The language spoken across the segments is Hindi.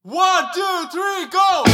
One, two, three, go!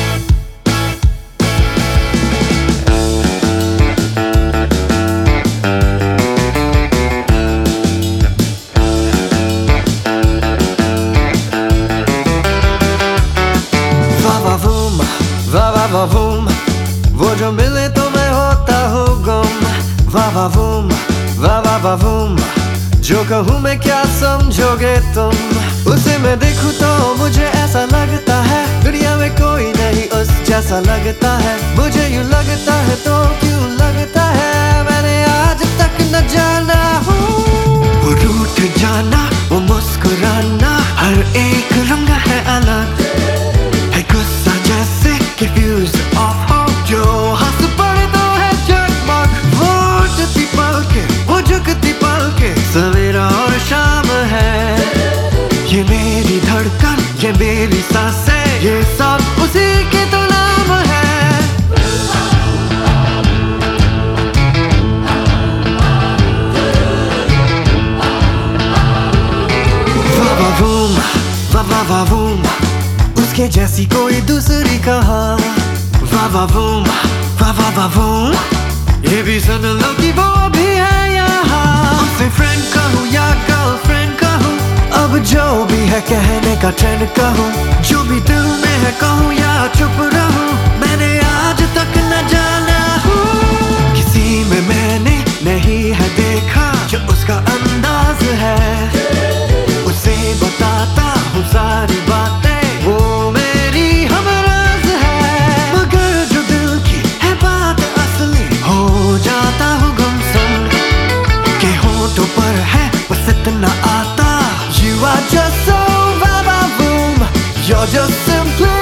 वाह वूम, वो जो मिले तो मैं होता हूँ गुम। वाह वूम, वाह वूम, जो कहूँ मैं क्या समझोगे तुम। उसे मैं देखूँ तो मुझे ऐसा लगता है दुनिया में कोई नहीं उस जैसा लगता है। मुझे यूँ लगता है तो क्यों लगता है मैंने आज तक न जाना हूँ। वो रूठ जाना, वो मुस्कुराना, हर एक रंग है अलग, है गुस्सा जैसे confused off हो जो हंस पड़े तो है जगमग। वो उठती पलके, वो झुकती पलके, सवेरा और शाम है। ये मेरी धड़कन, ये मेरी सांसें, ये सब उसी के तो नाम है। वाह वूम, उसके जैसी कोई दूसरी कहाँ। वाह वूम, वाह वूम, ये भी सुन लो कि वो भी है यहाँ। उसे फ्रेंड कहूँ या गर्लफ्रेंड कहूँ, अब जो भी है कहने का ट्रेंड कहूँ, जो भी दिल में है कहूँ या चुप रहूँ, मैंने आज तक न जाना हूँ। किसी में मैंने नहीं है देखा जो उसका अंदाज है, उसे बताता हूँ सारी बातें, वो मेरी हमराज है। मगर जो दिल की है बात असली, हो जाता हूँ गुमसुम के होठों पर है बस इतना आता। You are just so वाह वूम, you're just simply